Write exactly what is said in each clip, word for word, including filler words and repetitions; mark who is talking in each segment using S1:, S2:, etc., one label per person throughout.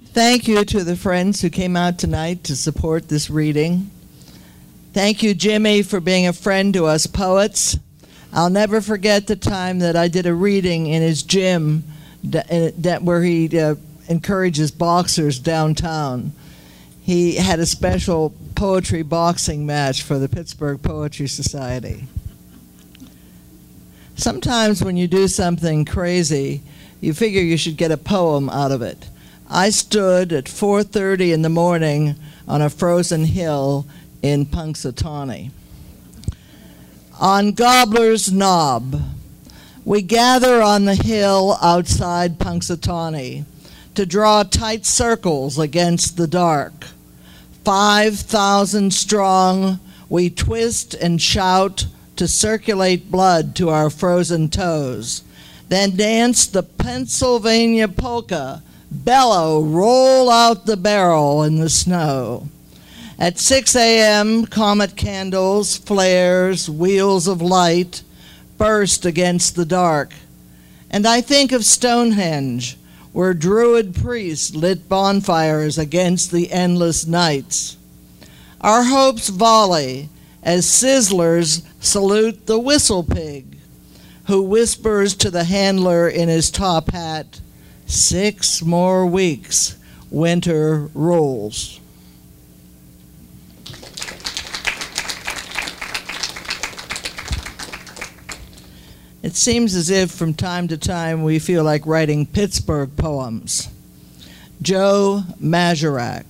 S1: Thank you to the friends who came out tonight to support this reading. Thank you, Jimmy, for being a friend to us poets. I'll never forget the time that I did a reading in his gym that, where he uh, encourages boxers downtown. He had a special poetry boxing match for the Pittsburgh Poetry Society. Sometimes when you do something crazy, you figure you should get a poem out of it. I stood at four thirty in the morning on a frozen hill in Punxsutawney. On Gobbler's Knob, we gather on the hill outside Punxsutawney to draw tight circles against the dark. Five thousand strong, we twist and shout to circulate blood to our frozen toes, then dance the Pennsylvania polka, bellow, roll out the barrel in the snow. At six a.m., comet candles, flares, wheels of light burst against the dark. And I think of Stonehenge, where Druid priests lit bonfires against the endless nights. Our hopes volley as sizzlers salute the whistle pig, who whispers to the handler in his top hat, "Six more weeks, winter rolls." It seems as if from time to time we feel like writing Pittsburgh poems. Joe Mazurak.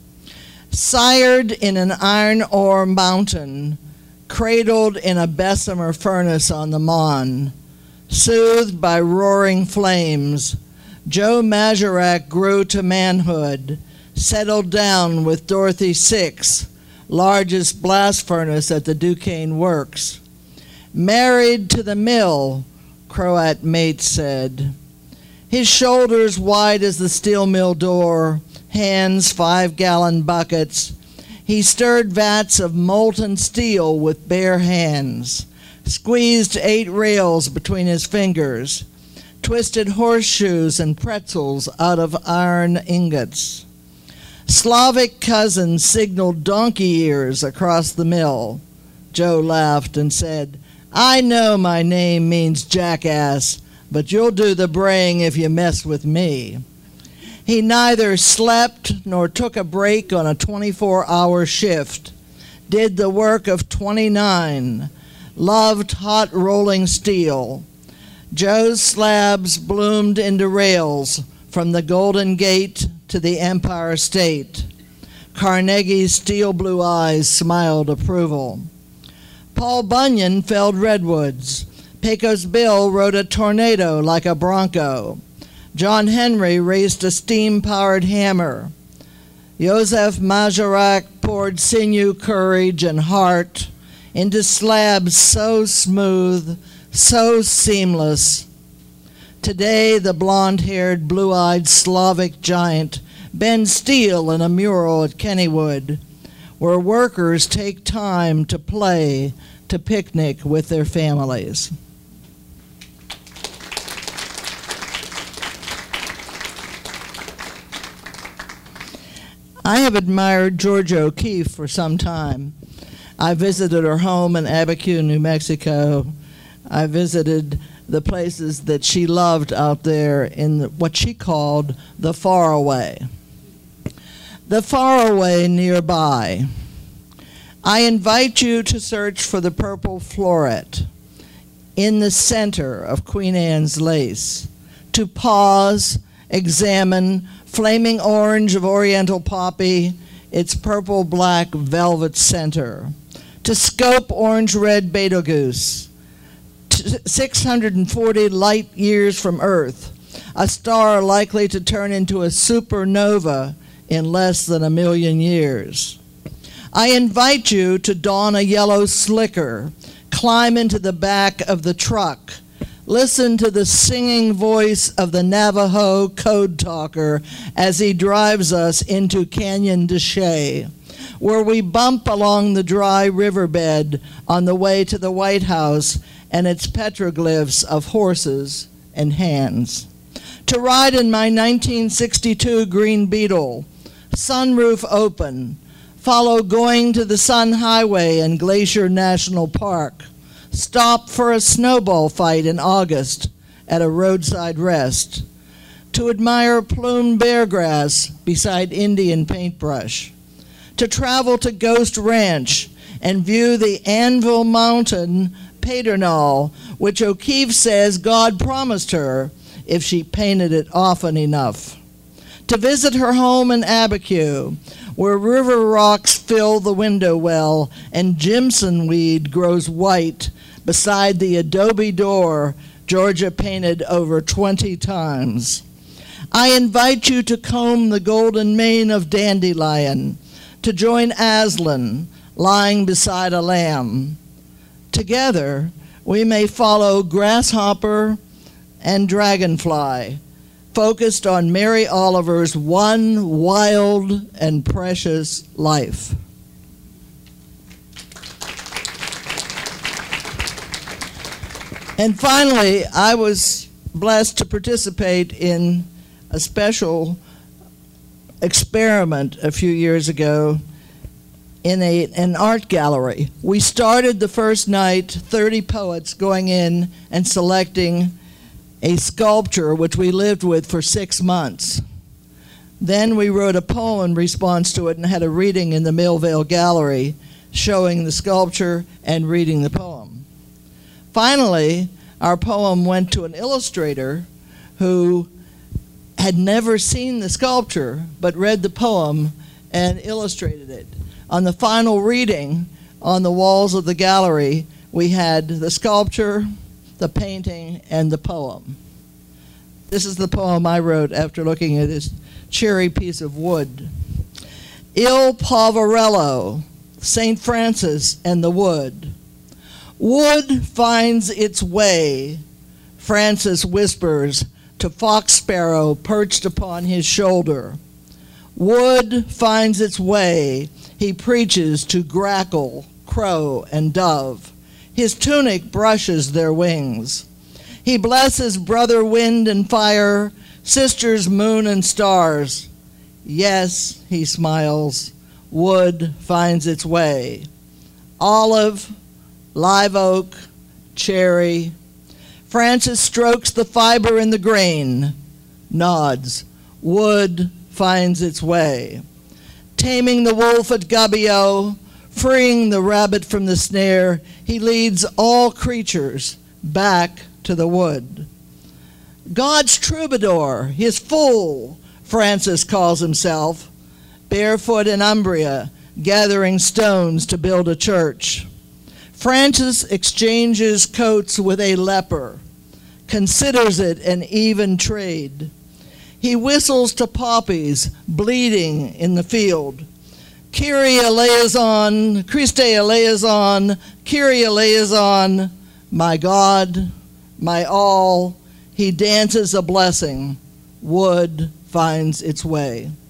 S1: Sired in an iron ore mountain, cradled in a Bessemer furnace on the Mon, soothed by roaring flames, Joe Mazurak grew to manhood, settled down with Dorothy Six, largest blast furnace at the Duquesne Works. Married to the mill, Croat mate said. His shoulders wide as the steel mill door, hands five-gallon buckets. He stirred vats of molten steel with bare hands, squeezed eight rails between his fingers, twisted horseshoes and pretzels out of iron ingots. Slavic cousins signaled donkey ears across the mill. Joe laughed and said, "I know my name means jackass, but you'll do the braying if you mess with me." He neither slept nor took a break on a twenty-four hour shift, did the work of twenty-nine, loved hot rolling steel. Joe's slabs bloomed into rails from the Golden Gate to the Empire State. Carnegie's steel blue eyes smiled approval. Paul Bunyan felled redwoods. Pecos Bill rode a tornado like a bronco. John Henry raised a steam-powered hammer. Joseph Mazurak poured sinew, courage, and heart into slabs so smooth, so seamless. Today, the blonde-haired, blue-eyed Slavic giant bends steel in a mural at Kennywood, where workers take time to play, to picnic with their families. I have admired Georgia O'Keeffe for some time. I visited her home in Abiquiu, New Mexico. I visited the places that she loved out there in the, what she called the faraway. The faraway nearby. I invite you to search for the purple floret in the center of Queen Anne's lace, to pause, examine flaming orange of oriental poppy, its purple-black velvet center, to scope orange-red Betelgeuse, six hundred forty light years from Earth, a star likely to turn into a supernova in less than a million years. I invite you to don a yellow slicker, climb into the back of the truck, listen to the singing voice of the Navajo code talker as he drives us into Canyon de Chelly, where we bump along the dry riverbed on the way to the White House and its petroglyphs of horses and hands. To ride in my nineteen sixty-two Green Beetle, sunroof open, follow going to the Sun Highway and Glacier National Park, stop for a snowball fight in August at a roadside rest, to admire plumed beargrass beside Indian paintbrush, to travel to Ghost Ranch and view the Anvil Mountain Pedernal, which O'Keeffe says God promised her if she painted it often enough, to visit her home in Abiquiu, where river rocks fill the window well and Jimson weed grows white beside the adobe door Georgia painted over twenty times. I invite you to comb the golden mane of Dandelion, to join Aslan lying beside a lamb. Together, we may follow Grasshopper and Dragonfly, focused on Mary Oliver's one wild and precious life. And finally, I was blessed to participate in a special experiment a few years ago in a, an art gallery. We started the first night, thirty poets going in and selecting a sculpture which we lived with for six months. Then we wrote a poem in response to it and had a reading in the Millvale Gallery showing the sculpture and reading the poem. Finally, our poem went to an illustrator who had never seen the sculpture but read the poem and illustrated it. On the final reading, on the walls of the gallery, we had the sculpture, the painting, and the poem. This is the poem I wrote after looking at this cherry piece of wood. Il Poverello, Saint Francis and the Wood. Wood finds its way, Francis whispers to fox sparrow perched upon his shoulder. Wood finds its way, he preaches to grackle, crow, and dove. His tunic brushes their wings. He blesses brother wind and fire, sisters moon and stars. Yes, he smiles, wood finds its way. Olive, live oak, cherry. Francis strokes the fiber in the grain, nods, wood finds its way. Taming the wolf at Gabio, freeing the rabbit from the snare, he leads all creatures back to the wood. God's troubadour, his fool, Francis calls himself, barefoot in Umbria, gathering stones to build a church. Francis exchanges coats with a leper, considers it an even trade. He whistles to poppies bleeding in the field. Kyrie eleison, Christe eleison, Kyrie eleison, my God, my all, he dances a blessing, wood finds its way.